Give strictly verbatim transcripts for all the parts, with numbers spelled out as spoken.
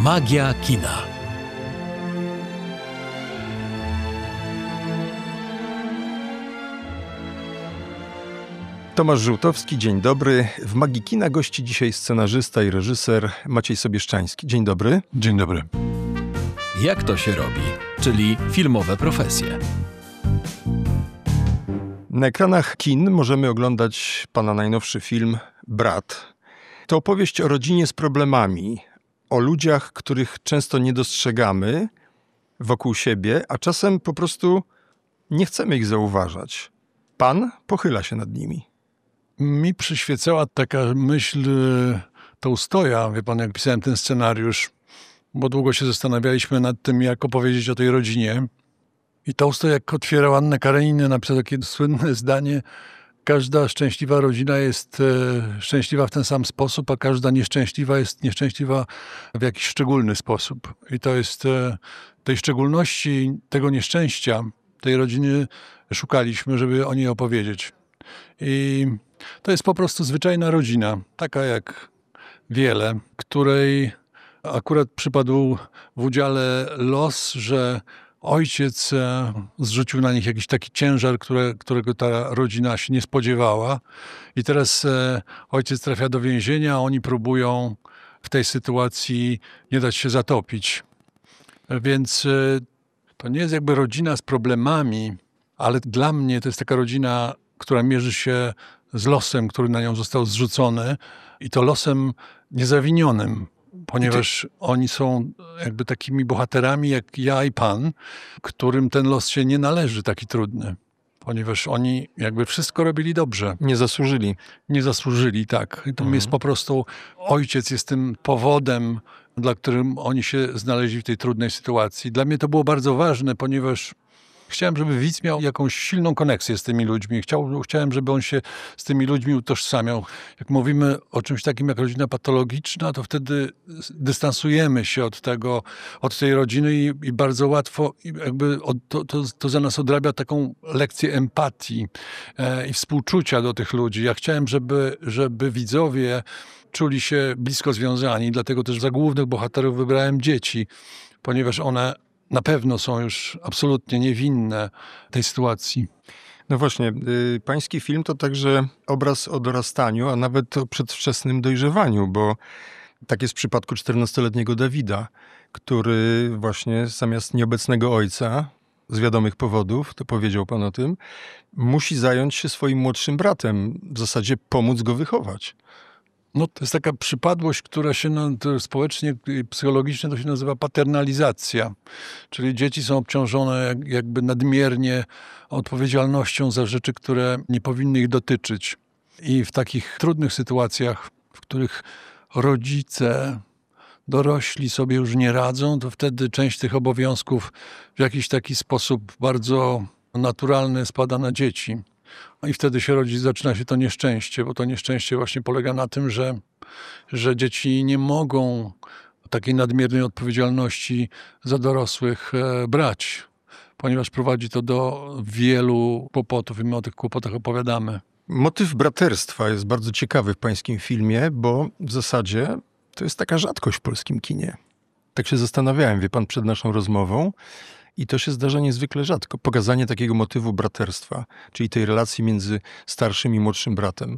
Magia kina. Tomasz Żółtowski, dzień dobry. W Magii Kina gości dzisiaj scenarzysta i reżyser Maciej Sobieszczański. Dzień dobry. Dzień dobry. Jak to się robi? Czyli filmowe profesje. Na ekranach kin możemy oglądać pana najnowszy film Brat. To opowieść o rodzinie z problemami, o ludziach, których często nie dostrzegamy wokół siebie, a czasem po prostu nie chcemy ich zauważać. Pan pochyla się nad nimi. Mi przyświecała taka myśl Tołstoja, wie pan, jak pisałem ten scenariusz, bo długo się zastanawialiśmy nad tym, jak opowiedzieć o tej rodzinie. I Tołstoj, jak otwierał Annę Kareninę, napisał takie słynne zdanie: każda szczęśliwa rodzina jest e, szczęśliwa w ten sam sposób, a każda nieszczęśliwa jest nieszczęśliwa w jakiś szczególny sposób. I to jest e, tej szczególności, tego nieszczęścia, tej rodziny szukaliśmy, żeby o niej opowiedzieć. I to jest po prostu zwyczajna rodzina, taka jak wiele, której akurat przypadł w udziale los, że ojciec zrzucił na nich jakiś taki ciężar, które, którego ta rodzina się nie spodziewała. I teraz ojciec trafia do więzienia, a oni próbują w tej sytuacji nie dać się zatopić. Więc to nie jest jakby rodzina z problemami, ale dla mnie to jest taka rodzina, która mierzy się z losem, który na nią został zrzucony, i to losem niezawinionym, ponieważ oni są jakby takimi bohaterami jak ja i pan, którym ten los się nie należy taki trudny, ponieważ oni jakby wszystko robili dobrze. Nie zasłużyli. Nie zasłużyli, tak. I to mhm. jest po prostu, ojciec jest tym powodem, dla którym oni się znaleźli w tej trudnej sytuacji. Dla mnie to było bardzo ważne, ponieważ chciałem, żeby widz miał jakąś silną koneksję z tymi ludźmi. Chciał, chciałem, żeby on się z tymi ludźmi utożsamiał. Jak mówimy o czymś takim jak rodzina patologiczna, to wtedy dystansujemy się od tego, od tej rodziny i, i bardzo łatwo jakby od, to, to, to za nas odrabia taką lekcję empatii e, i współczucia do tych ludzi. Ja chciałem, żeby, żeby widzowie czuli się blisko związani, dlatego też za głównych bohaterów wybrałem dzieci, ponieważ one na pewno są już absolutnie niewinne tej sytuacji. No właśnie, y, pański film to także obraz o dorastaniu, a nawet o przedwczesnym dojrzewaniu, bo tak jest w przypadku czternastoletniego Dawida, który właśnie zamiast nieobecnego ojca, z wiadomych powodów, to powiedział pan o tym, musi zająć się swoim młodszym bratem, w zasadzie pomóc go wychować. No, to jest taka przypadłość, która się no, społecznie i psychologicznie to się nazywa paternalizacja. Czyli dzieci są obciążone jak, jakby nadmiernie odpowiedzialnością za rzeczy, które nie powinny ich dotyczyć. I w takich trudnych sytuacjach, w których rodzice, dorośli sobie już nie radzą, to wtedy część tych obowiązków w jakiś taki sposób bardzo naturalny spada na dzieci. I wtedy się rodzi, zaczyna się to nieszczęście, bo to nieszczęście właśnie polega na tym, że, że dzieci nie mogą takiej nadmiernej odpowiedzialności za dorosłych e, brać, ponieważ prowadzi to do wielu kłopotów i my o tych kłopotach opowiadamy. Motyw braterstwa jest bardzo ciekawy w pańskim filmie, bo w zasadzie to jest taka rzadkość w polskim kinie. Tak się zastanawiałem, wie pan, przed naszą rozmową. I to się zdarza niezwykle rzadko. Pokazanie takiego motywu braterstwa, czyli tej relacji między starszym i młodszym bratem.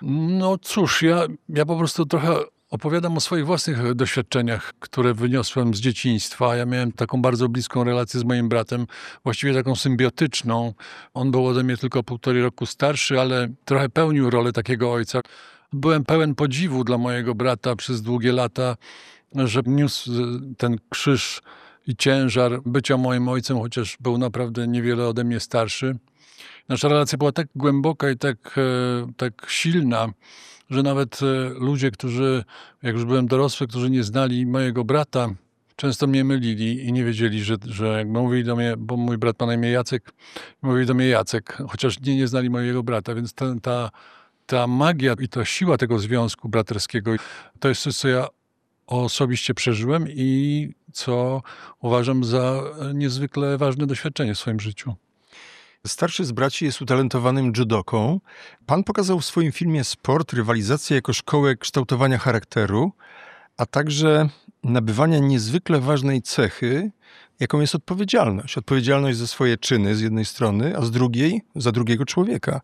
No cóż, ja, ja po prostu trochę opowiadam o swoich własnych doświadczeniach, które wyniosłem z dzieciństwa. Ja miałem taką bardzo bliską relację z moim bratem, właściwie taką symbiotyczną. On był ode mnie tylko półtorej roku starszy, ale trochę pełnił rolę takiego ojca. Byłem pełen podziwu dla mojego brata przez długie lata, że niósł ten krzyż i ciężar bycia moim ojcem, chociaż był naprawdę niewiele ode mnie starszy. Nasza relacja była tak głęboka i tak, tak silna, że nawet ludzie, którzy, jak już byłem dorosły, którzy nie znali mojego brata, często mnie mylili i nie wiedzieli, że, że jak mówili do mnie, bo mój brat ma na imię Jacek, mówili do mnie Jacek, chociaż nie, nie znali mojego brata, więc ta, ta, ta magia i ta siła tego związku braterskiego, to jest coś, co ja osobiście przeżyłem i co uważam za niezwykle ważne doświadczenie w swoim życiu. Starszy z braci jest utalentowanym judoką. Pan pokazał w swoim filmie sport, rywalizację jako szkołę kształtowania charakteru, a także nabywania niezwykle ważnej cechy, jaką jest odpowiedzialność. Odpowiedzialność za swoje czyny z jednej strony, a z drugiej za drugiego człowieka.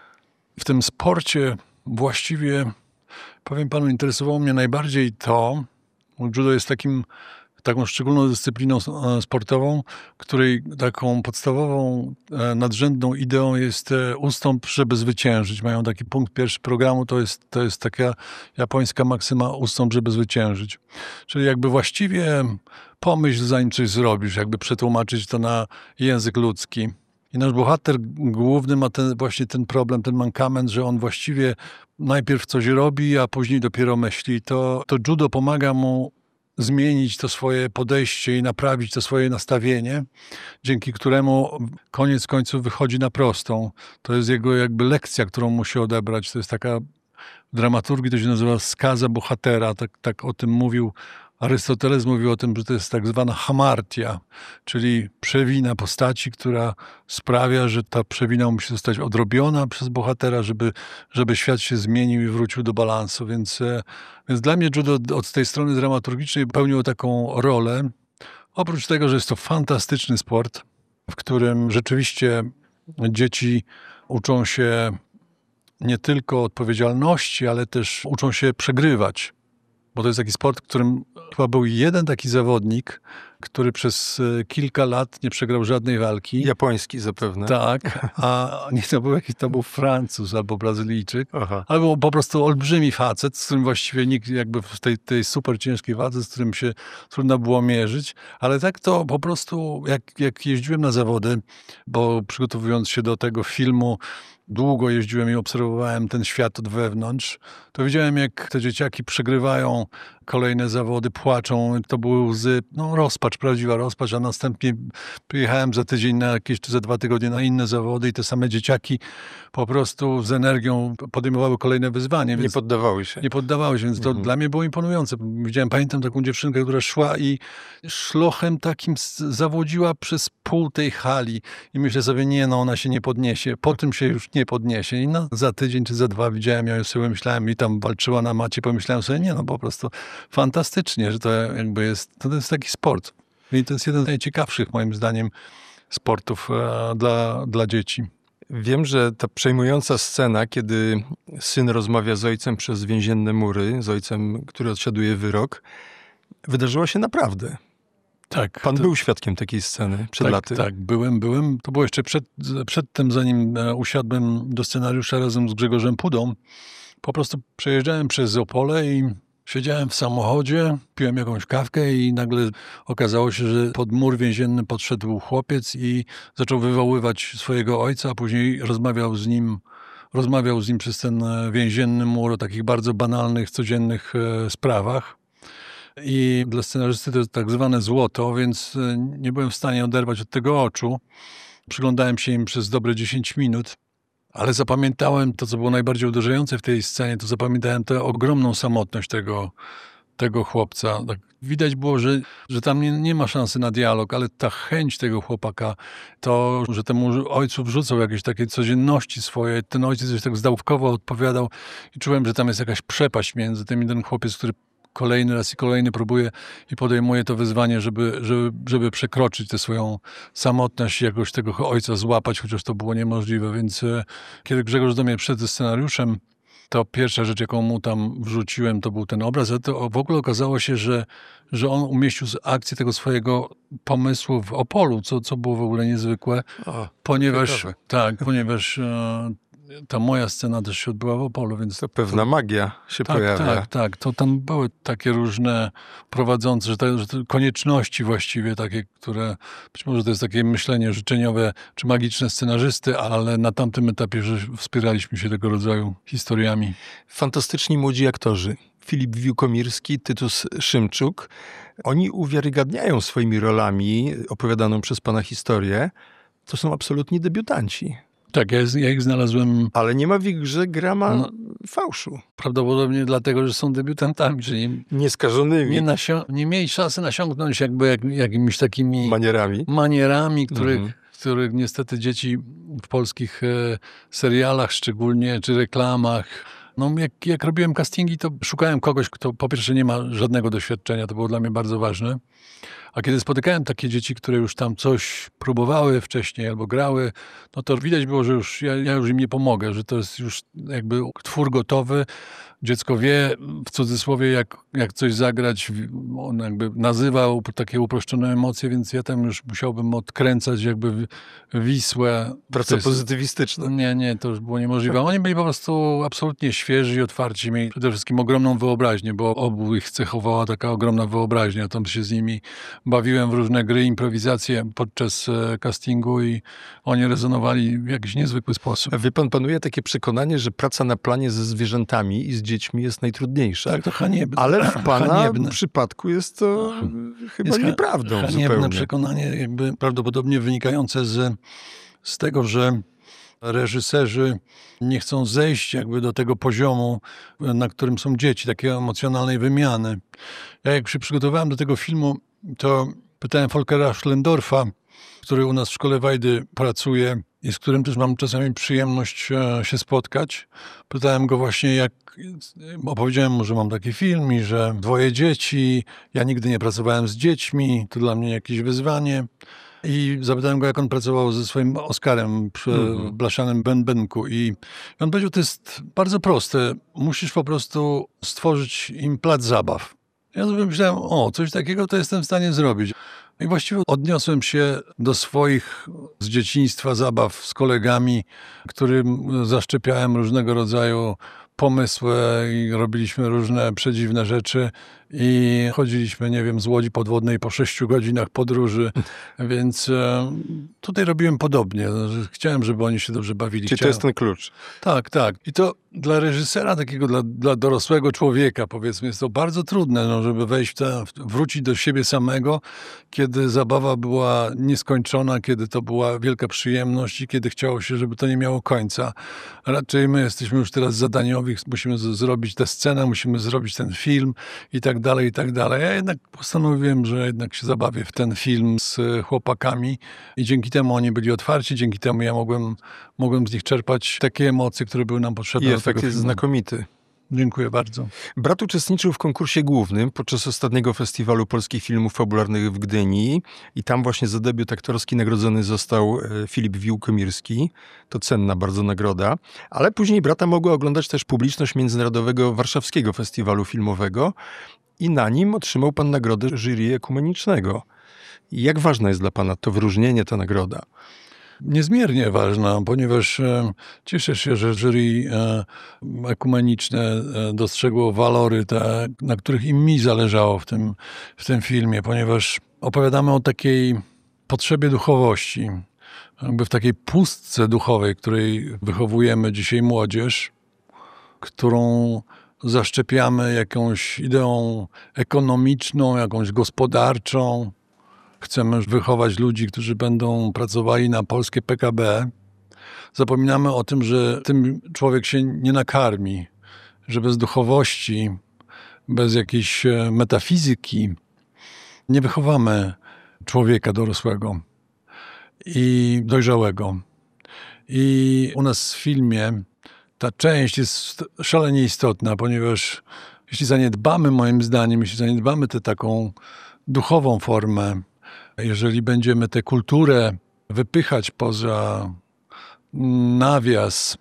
W tym sporcie właściwie, powiem panu, interesowało mnie najbardziej to, judo jest takim, taką szczególną dyscypliną sportową, której taką podstawową, nadrzędną ideą jest ustąp, żeby zwyciężyć. Mają taki punkt pierwszy programu, to jest, to jest taka japońska maksyma ustąp, żeby zwyciężyć. Czyli jakby właściwie pomyśl, zanim coś zrobisz, jakby przetłumaczyć to na język ludzki. I nasz bohater główny ma ten, właśnie ten problem, ten mankament, że on właściwie najpierw coś robi, a później dopiero myśli. To, to judo pomaga mu zmienić to swoje podejście i naprawić to swoje nastawienie, dzięki któremu koniec końców wychodzi na prostą. To jest jego jakby lekcja, którą musi odebrać. To jest taka, w dramaturgii to się nazywa skaza bohatera, tak, tak o tym mówił Arystoteles, mówił o tym, że to jest tak zwana hamartia, czyli przewina postaci, która sprawia, że ta przewina musi zostać odrobiona przez bohatera, żeby, żeby świat się zmienił i wrócił do balansu. Więc, więc dla mnie judo od tej strony dramaturgicznej pełniło taką rolę. Oprócz tego, że jest to fantastyczny sport, w którym rzeczywiście dzieci uczą się nie tylko odpowiedzialności, ale też uczą się przegrywać. Bo to jest taki sport, w którym chyba był jeden taki zawodnik, który przez kilka lat nie przegrał żadnej walki. Japoński zapewne. Tak, a nie to był jakiś, to był Francuz albo Brazylijczyk, Aha. albo po prostu olbrzymi facet, z którym właściwie nikt jakby w tej, tej super ciężkiej wadze, z którym się trudno było mierzyć. Ale tak to po prostu, jak, jak jeździłem na zawody, bo przygotowując się do tego filmu, długo jeździłem i obserwowałem ten świat od wewnątrz, to widziałem, jak te dzieciaki przegrywają kolejne zawody, płaczą, to były łzy, no rozpacz, prawdziwa rozpacz, a następnie przyjechałem za tydzień na jakieś, czy za dwa tygodnie na inne zawody i te same dzieciaki po prostu z energią podejmowały kolejne wyzwanie. Nie poddawały się. Nie poddawały się, więc to Mhm. dla mnie było imponujące. Widziałem, pamiętam taką dziewczynkę, która szła i szlochem takim zawodziła przez pół tej hali i myślę sobie, nie no, ona się nie podniesie, po tym się już nie podniesie. I no, za tydzień czy za dwa widziałem ją, sobie myślałem i tam walczyła na macie, pomyślałem sobie, nie no, po prostu fantastycznie, że to jakby jest, to jest taki sport. I to jest jeden z najciekawszych moim zdaniem sportów e, dla, dla dzieci. Wiem, że ta przejmująca scena, kiedy syn rozmawia z ojcem przez więzienne mury, z ojcem, który odsiaduje wyrok, wydarzyła się naprawdę. Tak. Pan to, był świadkiem takiej sceny przed tak, laty. Tak, byłem, byłem. To było jeszcze przed, przed tym, zanim usiadłem do scenariusza razem z Grzegorzem Pudą. Po prostu przejeżdżałem przez Opole i siedziałem w samochodzie, piłem jakąś kawkę i nagle okazało się, że pod mur więzienny podszedł chłopiec i zaczął wywoływać swojego ojca, a później rozmawiał z nim, rozmawiał z nim przez ten więzienny mur o takich bardzo banalnych, codziennych sprawach. I dla scenarzysty to jest tak zwane złoto, więc nie byłem w stanie oderwać od tego oczu. Przyglądałem się im przez dobre dziesięć minut. Ale zapamiętałem to, co było najbardziej uderzające w tej scenie, to zapamiętałem tę ogromną samotność tego, tego chłopca. Tak widać było, że, że tam nie, nie ma szansy na dialog, ale ta chęć tego chłopaka, to, że temu ojcu wrzucał jakieś takie codzienności swoje, ten ojciec coś tak zdałkowo odpowiadał i czułem, że tam jest jakaś przepaść między tym i ten chłopiec, który kolejny raz i kolejny próbuje i podejmuje to wyzwanie, żeby, żeby, żeby przekroczyć tę swoją samotność i jakoś tego ojca złapać, chociaż to było niemożliwe. Więc e, kiedy Grzegorz do mnie przyszedł ze scenariuszem, to pierwsza rzecz, jaką mu tam wrzuciłem, to był ten obraz, ale to w ogóle okazało się, że, że on umieścił akcję tego swojego pomysłu w Opolu, co, co było w ogóle niezwykłe, O, ponieważ, ciekawe. tak, ponieważ e, ta moja scena też się odbyła w Opolu, więc To pewna magia się tak, pojawia. tak, tak. To tam były takie różne prowadzące, że, to, że to konieczności właściwie takie, które być może to jest takie myślenie życzeniowe czy magiczne scenarzysty, ale na tamtym etapie, że wspieraliśmy się tego rodzaju historiami. Fantastyczni młodzi aktorzy. Filip Wiłkomirski, Tytus Szymczuk. Oni uwiarygadniają swoimi rolami opowiadaną przez pana historię. To są absolutni debiutanci. Tak, ja, ja ich znalazłem Ale nie ma w ich grze grama No. fałszu. prawdopodobnie dlatego, że są debiutantami, czyli Nieskażonymi nie, nasio- nie mieli szansy nasiągnąć jakby jak, jakimiś takimi manierami. manierami, których, Mhm. których niestety dzieci w polskich e, serialach szczególnie, czy reklamach No, jak, jak robiłem castingi, to szukałem kogoś, kto po pierwsze nie ma żadnego doświadczenia, to było dla mnie bardzo ważne. A kiedy spotykałem takie dzieci, które już tam coś próbowały wcześniej albo grały, no to widać było, że już ja, ja już im nie pomogę, że to jest już jakby twór gotowy. Dziecko wie, w cudzysłowie, jak, jak coś zagrać. On jakby nazywał takie uproszczone emocje, więc ja tam już musiałbym odkręcać jakby Wisłę. Praca jest, pozytywistyczna. Nie, nie, to już było niemożliwe. Oni byli po prostu absolutnie świeży i otwarci. Mieli przede wszystkim ogromną wyobraźnię, bo obu ich cechowała taka ogromna wyobraźnia. Tam się z nimi bawiłem w różne gry, improwizacje podczas castingu i oni rezonowali w jakiś niezwykły sposób. A wie pan, panuje takie przekonanie, że praca na planie ze zwierzętami i z dziećmi jest najtrudniejsza. Tak, to haniebne. Ale w pana haniebne. przypadku jest to chyba jest nieprawdą haniebne zupełnie. przekonanie, jakby prawdopodobnie wynikające z, z tego, że reżyserzy nie chcą zejść jakby do tego poziomu, na którym są dzieci, takiej emocjonalnej wymiany. Ja jak się przygotowałem do tego filmu, to pytałem Volkera Schlendorfa, który u nas w Szkole Wajdy pracuje i z którym też mam czasami przyjemność się spotkać. Pytałem go właśnie, jak opowiedziałem mu, że mam taki film i że dwoje dzieci, ja nigdy nie pracowałem z dziećmi, to dla mnie jakieś wyzwanie. I zapytałem go, jak on pracował ze swoim Oskarem przy mm-hmm. blaszanym bębenku. I on powiedział, to jest bardzo proste. Musisz po prostu stworzyć im plac zabaw. Ja sobie myślałem, o, coś takiego to jestem w stanie zrobić. I właściwie odniosłem się do swoich z dzieciństwa zabaw z kolegami, którym zaszczepiałem różnego rodzaju pomysły i robiliśmy różne przedziwne rzeczy i chodziliśmy, nie wiem, z łodzi podwodnej po sześciu godzinach podróży, więc e, tutaj robiłem podobnie. Chciałem, żeby oni się dobrze bawili. Czyli Chciałem... to jest ten klucz. Tak, tak. I to dla reżysera takiego, dla, dla dorosłego człowieka, powiedzmy, jest to bardzo trudne, no, żeby wejść w te, wrócić do siebie samego, kiedy zabawa była nieskończona, kiedy to była wielka przyjemność i kiedy chciało się, żeby to nie miało końca. Raczej my jesteśmy już teraz zadaniowi, musimy z- zrobić tę scenę, musimy zrobić ten film i tak dalej, i tak dalej. Ja jednak postanowiłem, że jednak się zabawię w ten film z chłopakami i dzięki temu oni byli otwarci, dzięki temu ja mogłem, mogłem z nich czerpać takie emocje, które były nam potrzebne. I do efekt tego jest filmu. znakomity. Dziękuję bardzo. Brat uczestniczył w konkursie głównym podczas ostatniego festiwalu polskich filmów fabularnych w Gdyni i tam właśnie za debiut aktorski nagrodzony został Filip Wiłkomirski. To cenna bardzo nagroda. Ale później brata mogła oglądać też publiczność Międzynarodowego Warszawskiego Festiwalu Filmowego i na nim otrzymał pan nagrodę jury ekumenicznego. Jak ważna jest dla pana to wyróżnienie, ta nagroda? Niezmiernie ważna, ponieważ e, cieszę się, że jury e, ekumeniczne e, dostrzegło walory, te, na których im mi zależało w tym, w tym filmie, ponieważ opowiadamy o takiej potrzebie duchowości, jakby w takiej pustce duchowej, której wychowujemy dzisiaj młodzież, którą zaszczepiamy jakąś ideą ekonomiczną, jakąś gospodarczą. Chcemy wychować ludzi, którzy będą pracowali na polskie P K B. Zapominamy o tym, że tym człowiek się nie nakarmi, że bez duchowości, bez jakiejś metafizyki nie wychowamy człowieka dorosłego i dojrzałego. I u nas w filmie ta część jest szalenie istotna, ponieważ jeśli zaniedbamy, moim zdaniem, jeśli zaniedbamy tę taką duchową formę, jeżeli będziemy tę kulturę wypychać poza nawias,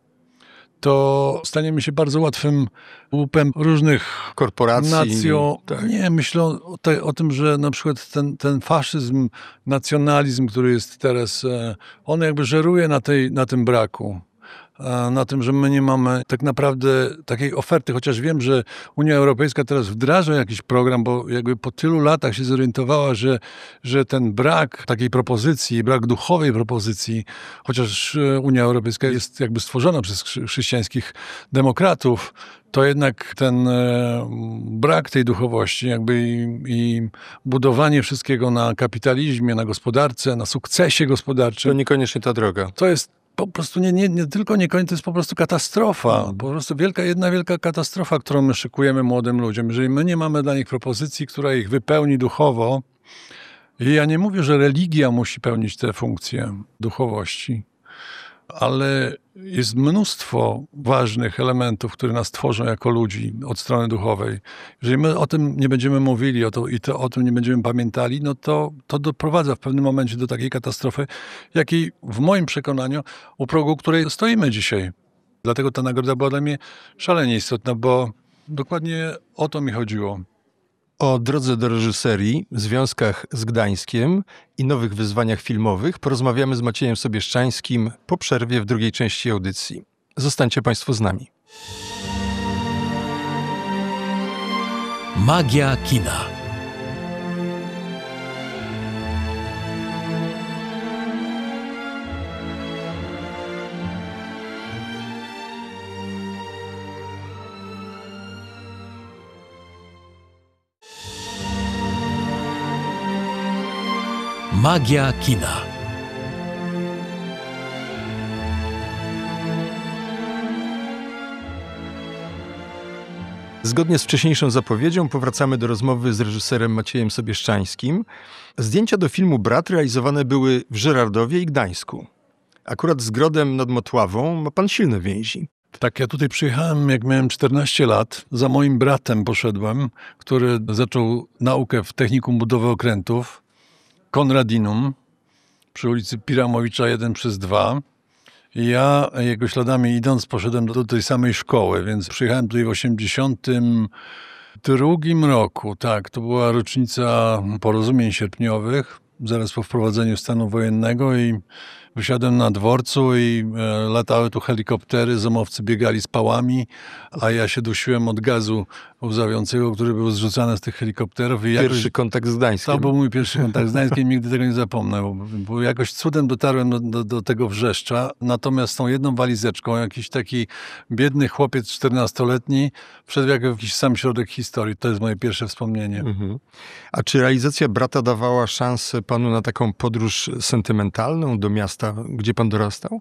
to staniemy się bardzo łatwym łupem różnych Korporacji. nacjo... Tak. Nie, myślę o, te, o tym, że na przykład ten, ten faszyzm, nacjonalizm, który jest teraz, on jakby żeruje na, tej, na tym braku. Na tym, że my nie mamy tak naprawdę takiej oferty, chociaż wiem, że Unia Europejska teraz wdraża jakiś program, bo jakby po tylu latach się zorientowała, że, że ten brak takiej propozycji, brak duchowej propozycji, chociaż Unia Europejska jest jakby stworzona przez chrześcijańskich demokratów, to jednak ten brak tej duchowości jakby i, i budowanie wszystkiego na kapitalizmie, na gospodarce, na sukcesie gospodarczym. To niekoniecznie ta droga. To jest po prostu nie, nie, nie tylko nie koniec, to jest po prostu katastrofa. Po prostu wielka, jedna wielka katastrofa, którą my szykujemy młodym ludziom. Jeżeli my nie mamy dla nich propozycji, która ich wypełni duchowo, i ja nie mówię, że religia musi pełnić tę funkcję duchowości, ale jest mnóstwo ważnych elementów, które nas tworzą jako ludzi od strony duchowej. Jeżeli my o tym nie będziemy mówili o to, i to, o tym nie będziemy pamiętali, no to, to doprowadza w pewnym momencie do takiej katastrofy, jakiej w moim przekonaniu u progu której stoimy dzisiaj. Dlatego ta nagroda była dla mnie szalenie istotna, bo dokładnie o to mi chodziło. O drodze do reżyserii, związkach z Gdańskiem i nowych wyzwaniach filmowych porozmawiamy z Maciejem Sobieszczańskim po przerwie w drugiej części audycji. Zostańcie Państwo z nami. Magia kina. Magia kina. Zgodnie z wcześniejszą zapowiedzią powracamy do rozmowy z reżyserem Maciejem Sobieszczańskim. Zdjęcia do filmu Brat realizowane były w Żyrardowie i Gdańsku. Akurat z Grodem nad Motławą ma pan silne więzi. Tak, ja tutaj przyjechałem, jak miałem czternaście lat. Za moim bratem poszedłem, który zaczął naukę w Technikum Budowy Okrętów, Konradinum, przy ulicy Piramowicza jeden przez dwa. I ja jego śladami idąc poszedłem do tej samej szkoły, więc przyjechałem tutaj w osiemdziesiątym drugim roku. Tak, to była rocznica porozumień sierpniowych, zaraz po wprowadzeniu stanu wojennego i wysiadłem na dworcu i e, latały tu helikoptery, zomowcy biegali z pałami, a ja się dusiłem od gazu łzawiącego, który był zrzucany z tych helikopterów. I Pierwszy jakoś, kontakt z Gdańskiem. to był mój pierwszy kontakt z Gdańskiem, nigdy tego nie zapomnę, bo, bo jakoś cudem dotarłem do, do, do tego Wrzeszcza, natomiast z tą jedną walizeczką jakiś taki biedny chłopiec czternastoletni wszedł jak w jakiś sam środek historii. To jest moje pierwsze wspomnienie. Mhm. A czy realizacja Brata dawała szansę panu na taką podróż sentymentalną do miasta, gdzie pan dorastał?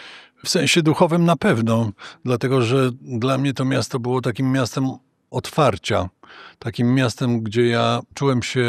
W sensie duchowym na pewno, dlatego że dla mnie to miasto było takim miastem otwarcia. Takim miastem, gdzie ja czułem się,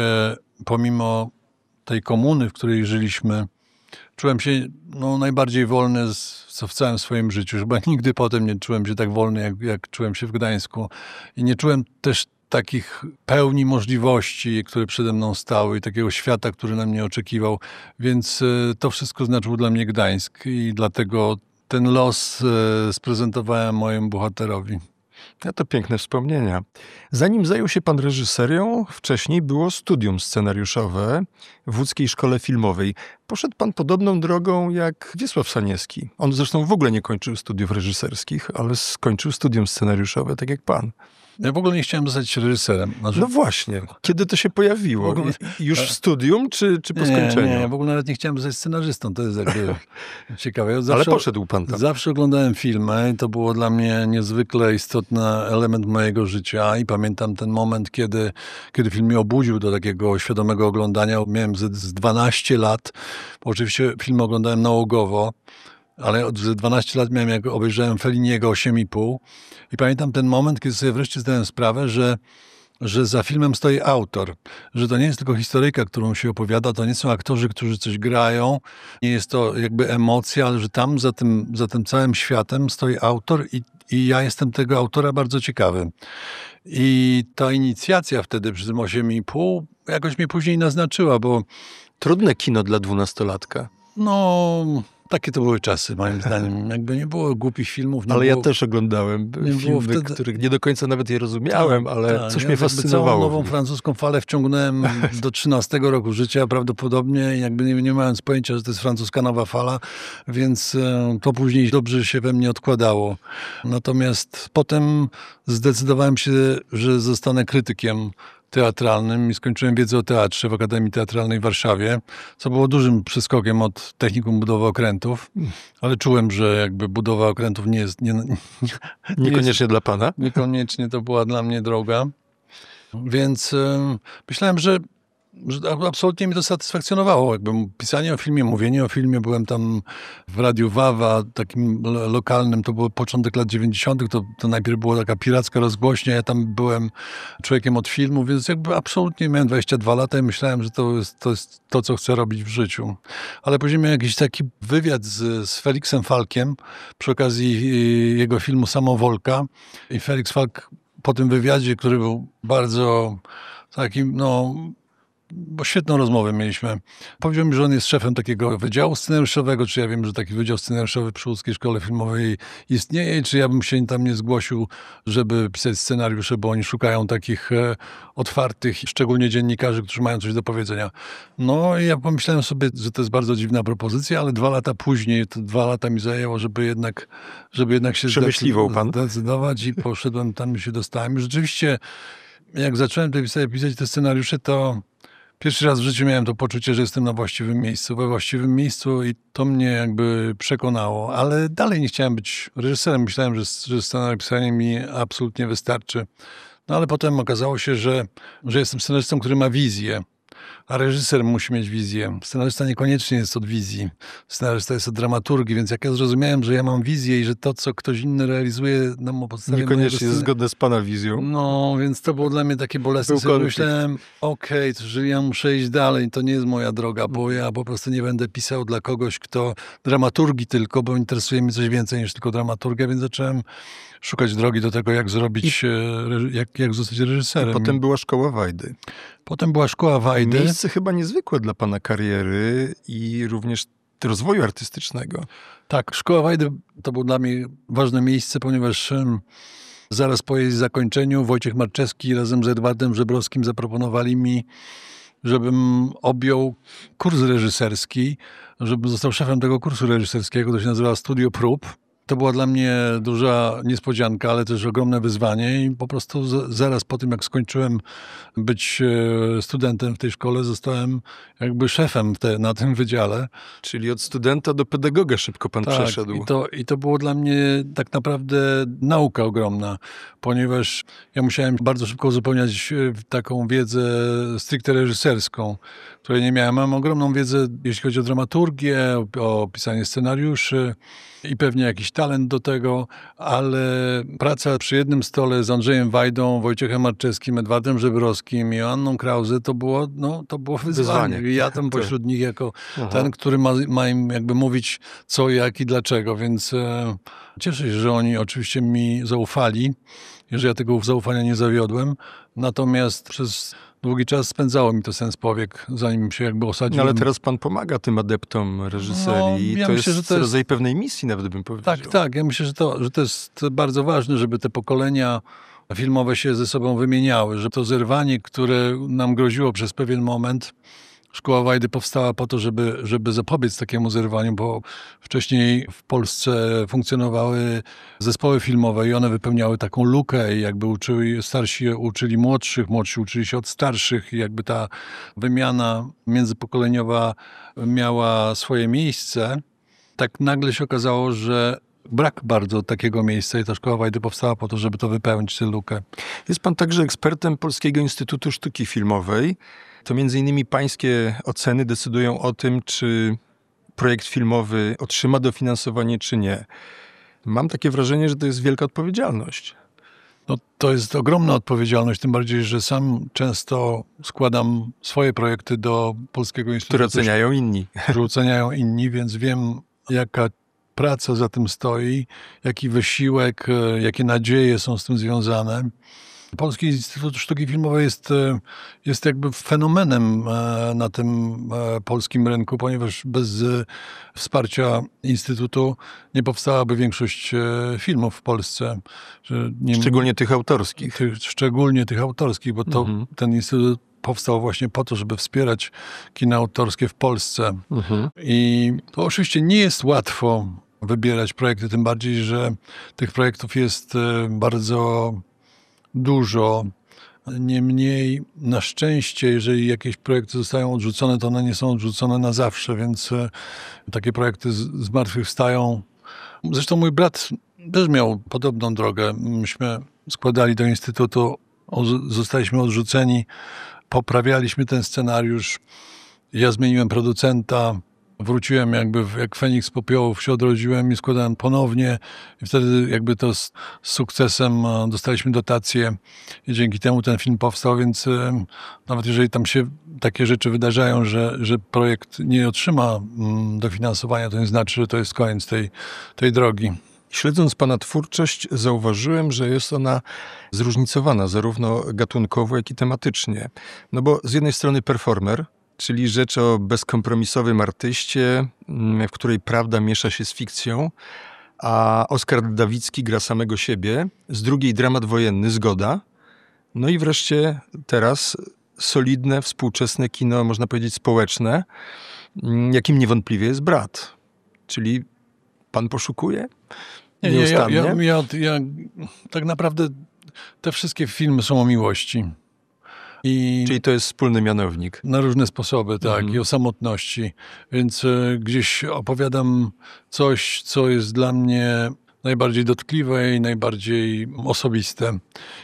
pomimo tej komuny, w której żyliśmy, czułem się no, najbardziej wolny z, co w całym swoim życiu. Chyba nigdy potem nie czułem się tak wolny, jak, jak czułem się w Gdańsku. I nie czułem też takich pełni możliwości, które przede mną stały i takiego świata, który na mnie oczekiwał. Więc y, to wszystko znaczył dla mnie Gdańsk i dlatego ten los y, sprezentowałem mojemu bohaterowi. No to piękne wspomnienia. Zanim zajął się pan reżyserią, wcześniej było studium scenariuszowe w Łódzkiej Szkole Filmowej. Poszedł pan podobną drogą jak Wiesław Saniewski. On zresztą w ogóle nie kończył studiów reżyserskich, ale skończył studium scenariuszowe, tak jak pan. Ja w ogóle nie chciałem zostać reżyserem. Znaczy, No właśnie. Kiedy to się pojawiło? W ogóle- Już w studium, czy, czy po nie, skończeniu? nie, ja w ogóle nawet nie chciałem zostać scenarzystą. To jest jakby ciekawe. Ja Ale zawsze, poszedł pan tam. Zawsze oglądałem filmy i to było dla mnie niezwykle istotny element mojego życia i pamiętam ten moment, kiedy, kiedy film mnie obudził do takiego świadomego oglądania. Miałem z, z dwanaście lat. Oczywiście film oglądałem nałogowo, ale od ze dwanaście lat miałem, jak obejrzałem Felliniego osiem i pół i pamiętam ten moment, kiedy sobie wreszcie zdałem sprawę, że że za filmem stoi autor, że to nie jest tylko historyjka, którą się opowiada, to nie są aktorzy, którzy coś grają, nie jest to jakby emocja, ale że tam za tym, za tym całym światem stoi autor i, i ja jestem tego autora bardzo ciekawy. I ta inicjacja wtedy przy tym osiem i pół jakoś mnie później naznaczyła, bo Trudne kino dla dwunastolatka. no... Takie to były czasy, moim zdaniem. Jakby nie było głupich filmów. Nie Ale było... ja też oglądałem nie było filmy, wtedy- których nie do końca nawet je rozumiałem, ale Tak, coś ja mnie jakby fascynowało. Całą w nową nich. francuską falę wciągnąłem do trzynastego roku życia prawdopodobnie, jakby nie, nie mając pojęcia, że to jest francuska nowa fala, więc e, to później dobrze się we mnie odkładało. Natomiast potem zdecydowałem się, że zostanę krytykiem teatralnym i skończyłem wiedzę o teatrze w Akademii Teatralnej w Warszawie, co było dużym przeskokiem od Technikum Budowy Okrętów, ale czułem, że jakby budowa okrętów nie jest... Nie, nie, Niekoniecznie dla pana? Niekoniecznie to była dla mnie droga. Więc y, myślałem, że że absolutnie mi to satysfakcjonowało. Jakby pisanie o filmie, mówienie o filmie. Byłem tam w Radiu Wawa, takim lo- lokalnym, to był początek lat dziewięćdziesiątych. To, to najpierw była taka piracka rozgłośnia. Ja tam byłem człowiekiem od filmu, więc jakby absolutnie miałem dwadzieścia dwa lata i myślałem, że to jest to, jest to co chcę robić w życiu. Ale później miałem jakiś taki wywiad z, z Feliksem Falkiem przy okazji jego filmu Samowolka. I Felix Falk po tym wywiadzie, który był bardzo takim, no, bo świetną rozmowę mieliśmy. Powiedział mi, że on jest szefem takiego wydziału scenariuszowego, czy ja wiem, że taki wydział scenariuszowy przy Łódzkiej Szkole Filmowej istnieje, czy ja bym się tam nie zgłosił, żeby pisać scenariusze, bo oni szukają takich e, otwartych, szczególnie dziennikarzy, którzy mają coś do powiedzenia. No i ja pomyślałem sobie, że to jest bardzo dziwna propozycja, ale dwa lata później, to dwa lata mi zajęło, żeby jednak, żeby jednak się Przemyśliwał pan? zdecydować i poszedłem tam i się dostałem. I rzeczywiście, jak zacząłem te pisać, pisać te scenariusze, to pierwszy raz w życiu miałem to poczucie, że jestem na właściwym miejscu, we właściwym miejscu i to mnie jakby przekonało, ale dalej nie chciałem być reżyserem. Myślałem, że, że scenariusz pisanie mi absolutnie wystarczy. No ale potem okazało się, że, że jestem scenarzystą, który ma wizję, a reżyser musi mieć wizję. Scenarzysta niekoniecznie jest od wizji. Scenarzysta jest od dramaturgii, więc jak ja zrozumiałem, że ja mam wizję i że to, co ktoś inny realizuje na podstawie Niekoniecznie mojego jest scen- zgodne z pana wizją. No, więc to było dla mnie takie bolesne. Był Sobie konflikt. myślałem, okej, to że ja muszę iść dalej, to nie jest moja droga, bo ja po prostu nie będę pisał dla kogoś, kto dramaturgii tylko, bo interesuje mnie coś więcej niż tylko dramaturgia, więc zacząłem szukać drogi do tego, jak zrobić, e, reży- jak, jak zostać reżyserem. Potem była szkoła Wajdy. Potem była szkoła Wajdy. Miejsce chyba niezwykłe dla pana kariery i również rozwoju artystycznego. Tak, szkoła Wajdy to było dla mnie ważne miejsce, ponieważ em, zaraz po jej zakończeniu Wojciech Marczewski razem z Edwardem Żebrowskim zaproponowali mi, żebym objął kurs reżyserski, żebym został szefem tego kursu reżyserskiego, to się nazywa Studio Prób. To była dla mnie duża niespodzianka, ale też ogromne wyzwanie i po prostu z, zaraz po tym, jak skończyłem być e, studentem w tej szkole, zostałem jakby szefem te, na tym wydziale. Czyli od studenta do pedagoga szybko pan przeszedł. I to, I to było dla mnie tak naprawdę nauka ogromna, ponieważ ja musiałem bardzo szybko uzupełniać e, taką wiedzę stricte reżyserską, której nie miałem. Mam ogromną wiedzę, jeśli chodzi o dramaturgię, o, o pisanie scenariuszy i pewnie jakiś talent do tego, ale praca przy jednym stole z Andrzejem Wajdą, Wojciechem Marczewskim, Edwardem Żebrowskim i Anną Krause, to było, no, to było wyzwanie. Wyzwanie. I ja tam Tak. pośród nich jako Aha. ten, który ma, ma im jakby mówić co, jak i dlaczego, więc e, cieszę się, że oni oczywiście mi zaufali i że ja tego zaufania nie zawiodłem, natomiast przez długi czas spędzało mi to sens powiek, zanim się jakby No, osadziłem. ale teraz pan pomaga tym adeptom reżyserii. No, ja to myślę, jest że to jest- rodzaj pewnej misji, nawet bym powiedział. Tak, tak. Ja myślę, że to, że to jest bardzo ważne, żeby te pokolenia filmowe się ze sobą wymieniały, że to zerwanie, które nam groziło przez pewien moment, Szkoła Wajdy powstała po to, żeby, żeby zapobiec takiemu zerwaniu, bo wcześniej w Polsce funkcjonowały zespoły filmowe i one wypełniały taką lukę i jakby uczyły, starsi uczyli młodszych, młodsi uczyli się od starszych i jakby ta wymiana międzypokoleniowa miała swoje miejsce. Tak nagle się okazało, że brak bardzo takiego miejsca i ta Szkoła Wajdy powstała po to, żeby to wypełnić tę lukę. Jest pan także ekspertem Polskiego Instytutu Sztuki Filmowej. To między innymi pańskie oceny decydują o tym, czy projekt filmowy otrzyma dofinansowanie, czy nie. Mam takie wrażenie, że to jest wielka odpowiedzialność. No, to jest ogromna odpowiedzialność, tym bardziej, że sam często składam swoje projekty do Polskiego Instytutu, Które oceniają inni. które oceniają inni, więc wiem, jaka praca za tym stoi, jaki wysiłek, e, jakie nadzieje są z tym związane. Polski Instytut Sztuki Filmowej jest, e, jest jakby fenomenem e, na tym e, polskim rynku, ponieważ bez e, wsparcia Instytutu nie powstałaby większość e, filmów w Polsce. Że nie, Szczególnie tych autorskich. tych, szczególnie tych autorskich, bo to, Mhm. ten Instytut powstał właśnie po to, żeby wspierać kina autorskie w Polsce. Mhm. I to oczywiście nie jest łatwo wybierać projekty, tym bardziej, że tych projektów jest e, bardzo dużo. Niemniej na szczęście, jeżeli jakieś projekty zostają odrzucone, to one nie są odrzucone na zawsze, więc e, takie projekty z- zmartwychwstają. Zresztą mój brat też miał podobną drogę. Myśmy składali do Instytutu, o- zostaliśmy odrzuceni poprawialiśmy ten scenariusz. Ja zmieniłem producenta, wróciłem jakby w, jak Feniks z popiołów, się odrodziłem i składałem ponownie. I wtedy jakby to z, z sukcesem dostaliśmy dotację i dzięki temu ten film powstał, więc e, nawet jeżeli tam się takie rzeczy wydarzają, że, że projekt nie otrzyma mm, dofinansowania, to nie znaczy, że to jest koniec tej, tej drogi. Śledząc pana twórczość, zauważyłem, że jest ona zróżnicowana zarówno gatunkowo, jak i tematycznie. No bo z jednej strony performer, czyli rzecz o bezkompromisowym artyście, w której prawda miesza się z fikcją, a Oskar Dawicki gra samego siebie, z drugiej dramat wojenny, zgoda. No i wreszcie teraz solidne, współczesne kino, można powiedzieć społeczne, jakim niewątpliwie jest Brat. Czyli pan poszukuje? Nie, nie, ja, ja, ja, ja tak naprawdę te wszystkie filmy są o miłości. I czyli to jest wspólny mianownik. Na różne sposoby, tak, mhm. i o samotności. Więc y, gdzieś opowiadam coś, co jest dla mnie najbardziej dotkliwe i najbardziej osobiste.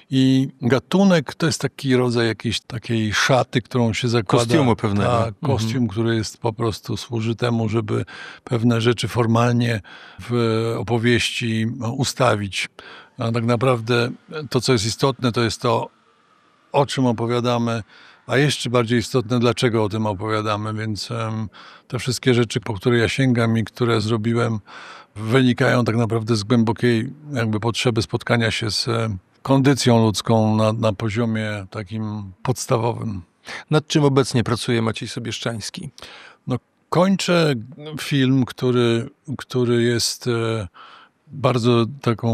I gatunek to jest taki rodzaj jakiejś takiej szaty, którą się zakłada. Kostiumu pewnego. Tak, kostium, mhm. który jest po prostu służy temu, żeby pewne rzeczy formalnie w opowieści ustawić. A tak naprawdę to, co jest istotne, to jest to, o czym opowiadamy, a jeszcze bardziej istotne, dlaczego o tym opowiadamy. Więc um, te wszystkie rzeczy, po które ja sięgam i które zrobiłem, wynikają tak naprawdę z głębokiej jakby potrzeby spotkania się z kondycją ludzką na, na poziomie takim podstawowym. Nad czym obecnie pracuje Maciej Sobieszczański? No, kończę film, który, który jest e, bardzo taką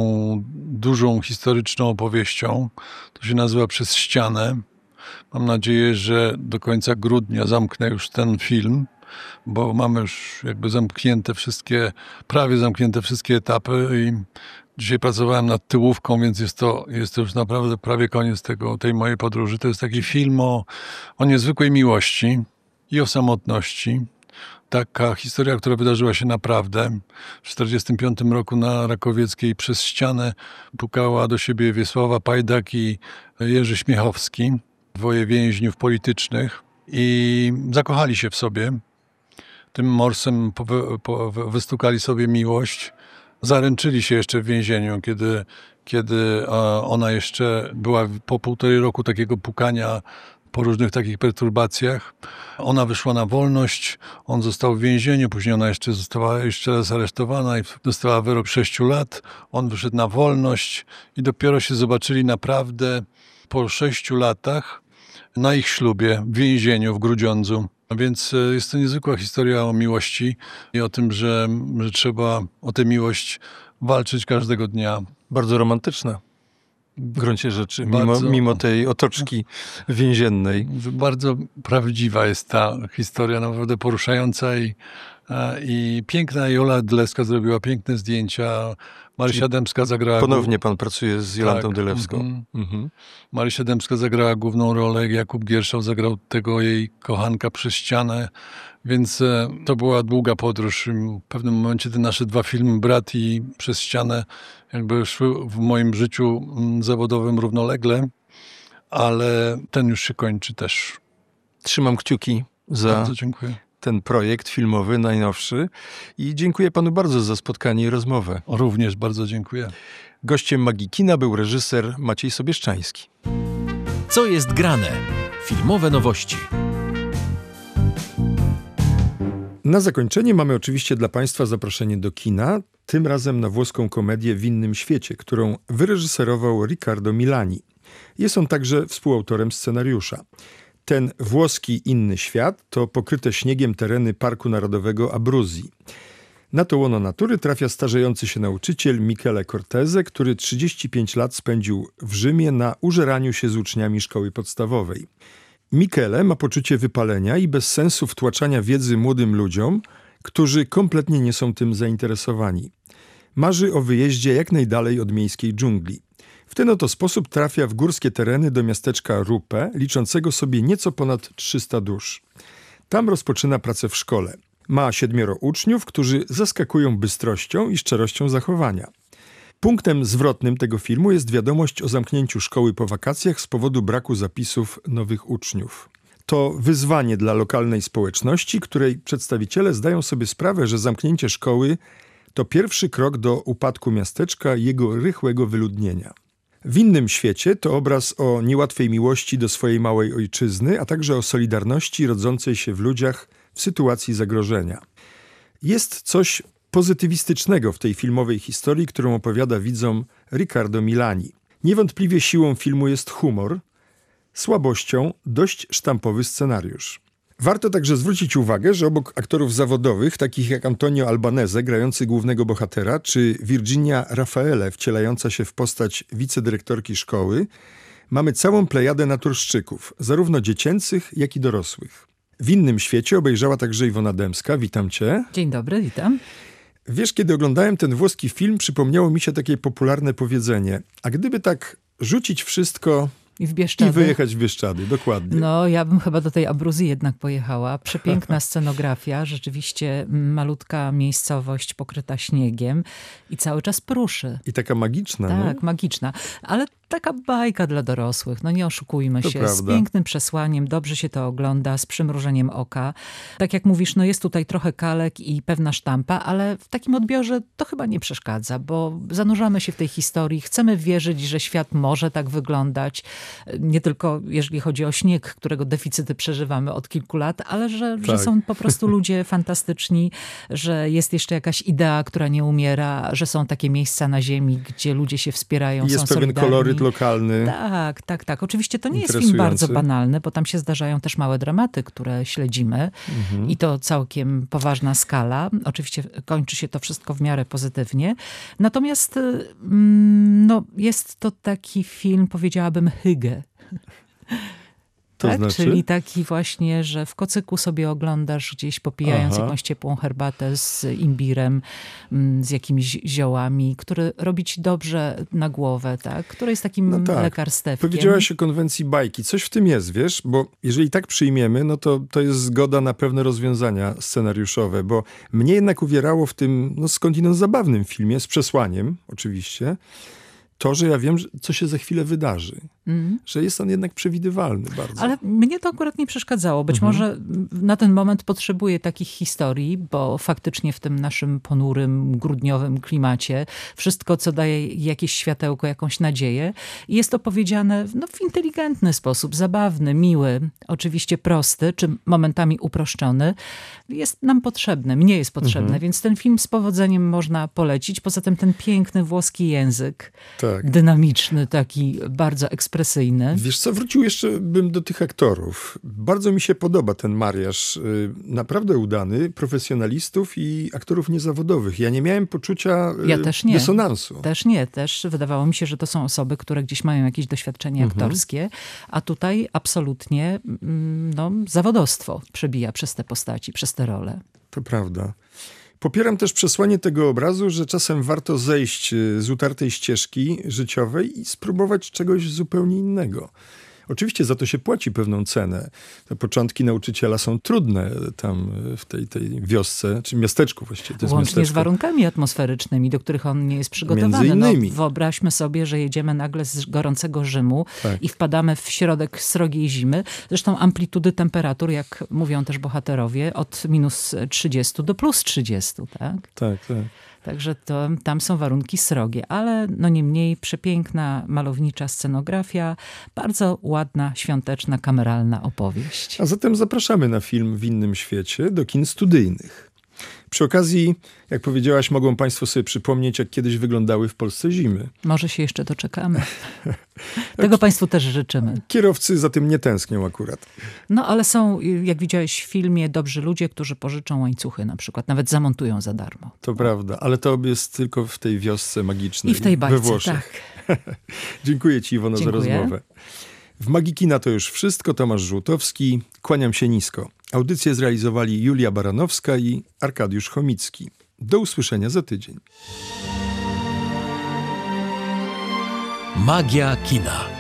dużą historyczną opowieścią. To się nazywa Przez ścianę. Mam nadzieję, że do końca grudnia zamknę już ten film, bo mamy już jakby zamknięte wszystkie, prawie zamknięte wszystkie etapy i dzisiaj pracowałem nad tyłówką, więc jest to, jest to już naprawdę prawie koniec tego, tej mojej podróży. To jest taki film o, o niezwykłej miłości i o samotności. Taka historia, która wydarzyła się naprawdę. W tysiąc dziewięćset czterdziestym piątym roku na Rakowieckiej Przez ścianę pukała do siebie Wiesława Pajdak i Jerzy Śmiechowski, dwoje więźniów politycznych, i zakochali się w sobie. Tym morsem po, po, wystukali sobie miłość. Zaręczyli się jeszcze w więzieniu, kiedy, kiedy ona jeszcze była po półtorej roku takiego pukania po różnych takich perturbacjach. Ona wyszła na wolność, on został w więzieniu, później ona jeszcze została jeszcze raz aresztowana i dostała wyrok sześciu lat. On wyszedł na wolność i dopiero się zobaczyli naprawdę po sześciu latach na ich ślubie w więzieniu w Grudziądzu. Więc jest to niezwykła historia o miłości i o tym, że, że trzeba o tę miłość walczyć każdego dnia. Bardzo romantyczna w gruncie rzeczy, mimo, mimo tej otoczki więziennej. Bardzo prawdziwa jest ta historia, naprawdę poruszająca i, i piękna. Jola Dylewska zrobiła piękne zdjęcia. Marysia Dębska zagrała... Ponownie pan pracuje z Jolantą tak. Dylewską. Mm-hmm. Mhm. Marysia Dębska zagrała główną rolę, Jakub Gierszał zagrał tego jej kochanka Przez ścianę, więc to była długa podróż. W pewnym momencie te nasze dwa filmy, Brat i Przez ścianę, jakby szły w moim życiu zawodowym równolegle, ale ten już się kończy też. Trzymam kciuki za... Bardzo dziękuję. Ten projekt filmowy, najnowszy. I dziękuję panu bardzo za spotkanie i rozmowę. Również bardzo dziękuję. Gościem Magii Kina był reżyser Maciej Sobieszczański. Co jest grane? Filmowe nowości. Na zakończenie mamy oczywiście dla państwa zaproszenie do kina, tym razem na włoską komedię W innym świecie, którą wyreżyserował Riccardo Milani. Jest on także współautorem scenariusza. Ten włoski inny świat to pokryte śniegiem tereny Parku Narodowego Abruzji. Na to łono natury trafia starzejący się nauczyciel Michele Cortese, który trzydzieści pięć lat spędził w Rzymie na użeraniu się z uczniami szkoły podstawowej. Michele ma poczucie wypalenia i bez sensu wtłaczania wiedzy młodym ludziom, którzy kompletnie nie są tym zainteresowani. Marzy o wyjeździe jak najdalej od miejskiej dżungli. W ten oto sposób trafia w górskie tereny do miasteczka Rupe, liczącego sobie nieco ponad trzysta dusz. Tam rozpoczyna pracę w szkole. Ma siedmioro uczniów, którzy zaskakują bystrością i szczerością zachowania. Punktem zwrotnym tego filmu jest wiadomość o zamknięciu szkoły po wakacjach z powodu braku zapisów nowych uczniów. To wyzwanie dla lokalnej społeczności, której przedstawiciele zdają sobie sprawę, że zamknięcie szkoły to pierwszy krok do upadku miasteczka i jego rychłego wyludnienia. W innym świecie to obraz o niełatwej miłości do swojej małej ojczyzny, a także o solidarności rodzącej się w ludziach w sytuacji zagrożenia. Jest coś pozytywistycznego w tej filmowej historii, którą opowiada widzom Riccardo Milani. Niewątpliwie siłą filmu jest humor, słabością dość sztampowy scenariusz. Warto także zwrócić uwagę, że obok aktorów zawodowych, takich jak Antonio Albanese, grający głównego bohatera, czy Virginia Raffaele, wcielająca się w postać wicedyrektorki szkoły, mamy całą plejadę naturszczyków, zarówno dziecięcych, jak i dorosłych. W innym świecie obejrzała także Iwona Dębska. Witam cię. Dzień dobry, witam. Wiesz, kiedy oglądałem ten włoski film, przypomniało mi się takie popularne powiedzenie: a gdyby tak rzucić wszystko I w Bieszczady. i wyjechać w Bieszczady, dokładnie. No, ja bym chyba do tej Abruzji jednak pojechała. Przepiękna scenografia, rzeczywiście malutka miejscowość pokryta śniegiem i cały czas pruszy. I taka magiczna. Tak, nie? magiczna. Ale taka bajka dla dorosłych, no nie oszukujmy To się. prawda. Z pięknym przesłaniem, dobrze się to ogląda, z przymrużeniem oka. Tak jak mówisz, no jest tutaj trochę kalek i pewna sztampa, ale w takim odbiorze to chyba nie przeszkadza, bo zanurzamy się w tej historii, chcemy wierzyć, że świat może tak wyglądać. Nie tylko jeżeli chodzi o śnieg, którego deficyty przeżywamy od kilku lat, ale że, Tak. że są po prostu ludzie fantastyczni, że jest jeszcze jakaś idea, która nie umiera, że są takie miejsca na ziemi, gdzie ludzie się wspierają, I jest są pewien solidarni. koloryt lokalny. Tak, tak, tak. Oczywiście to nie jest film Interesujący. bardzo banalny, bo tam się zdarzają też małe dramaty, które śledzimy Mhm. i to całkiem poważna skala. Oczywiście kończy się to wszystko w miarę pozytywnie. Natomiast mm, no, jest to taki film, powiedziałabym, hygge. To tak? znaczy? Czyli taki właśnie, że w kocyku sobie oglądasz gdzieś popijając Aha. jakąś ciepłą herbatę z imbirem, mm, z jakimiś ziołami, który robi ci dobrze na głowę, tak? Który jest takim No tak. lekarstewkiem. Powiedziałaś o konwencji bajki. Coś w tym jest, wiesz? Bo jeżeli tak przyjmiemy, no to to jest zgoda na pewne rozwiązania scenariuszowe, bo mnie jednak uwierało w tym, no skądinąd zabawnym filmie, z przesłaniem oczywiście, to, że ja wiem, że co się za chwilę wydarzy. Mm. Że jest on jednak przewidywalny bardzo. Ale mnie to akurat nie przeszkadzało. Być Mhm. może na ten moment potrzebuję takich historii, bo faktycznie w tym naszym ponurym, grudniowym klimacie wszystko, co daje jakieś światełko, jakąś nadzieję, jest opowiedziane no, w inteligentny sposób, zabawny, miły, oczywiście prosty, czy momentami uproszczony, jest nam potrzebny, mnie jest potrzebny, Mhm. więc ten film z powodzeniem można polecić. Poza tym ten piękny włoski język, Tak. dynamiczny, taki bardzo ekspresyjny. Wiesz co, wrócił jeszcze bym do tych aktorów. Bardzo mi się podoba ten mariaż, y, naprawdę udany, profesjonalistów i aktorów niezawodowych. Ja nie miałem poczucia y, Ja też nie. dysonansu. Też nie, też wydawało mi się, że to są osoby, które gdzieś mają jakieś doświadczenie Mhm. aktorskie, a tutaj absolutnie mm, no, zawodowstwo przebija przez te postaci, przez te role. To prawda. Popieram też przesłanie tego obrazu, że czasem warto zejść y, z utartej ścieżki życiowej i spróbować czegoś zupełnie innego. Oczywiście za to się płaci pewną cenę. Te początki nauczyciela są trudne tam y, w tej, tej wiosce, czy miasteczku właściwie. To jest Łącznie z miasteczko. warunkami atmosferycznymi, do których on nie jest przygotowany. Między innymi. No, wyobraźmy sobie, że jedziemy nagle z gorącego Rzymu Tak. i wpadamy w środek srogiej zimy. Zresztą amplitudy temperatur, jak mówią też bohaterowie, od minus trzydziestu do plus trzydziestu, tak? Tak, tak. Także to, tam są warunki srogie, ale no niemniej przepiękna, malownicza scenografia, bardzo ładna, świąteczna, kameralna opowieść. A zatem zapraszamy na film W innym świecie do kin studyjnych. Przy okazji, jak powiedziałaś, mogą państwo sobie przypomnieć, jak kiedyś wyglądały w Polsce zimy. Może się jeszcze doczekamy. Tego państwu też życzymy. Kierowcy za tym nie tęsknią akurat. No ale są, jak widziałeś w filmie, dobrzy ludzie, którzy pożyczą łańcuchy na przykład, nawet zamontują za darmo. To prawda, ale to jest tylko w tej wiosce magicznej I w tej we bajce, Włoszech. tak. Dziękuję ci, Iwono, za Dziękuję. rozmowę. W Magikina to już wszystko. Tomasz Żółtowski. Kłaniam się nisko. Audycję zrealizowali Julia Baranowska i Arkadiusz Chomicki. Do usłyszenia za tydzień. Magia kina.